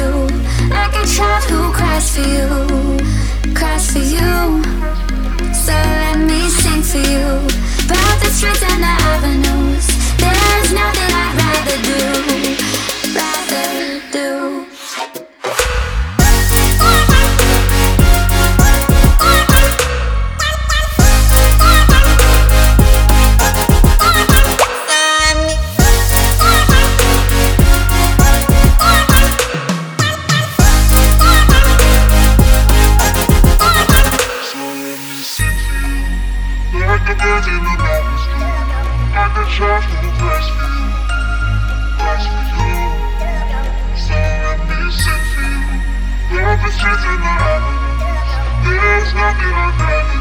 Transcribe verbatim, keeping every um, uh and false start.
you, like a child who cries for you, cries for you. So let me sing for you, about the streets and the avenues. There's nothing I'd rather do, rather do. Like the birds in the mountains do, like the child who cries for you, cries for you. So let me sing for you, love the streets and the avenues. There's nothing I'd rather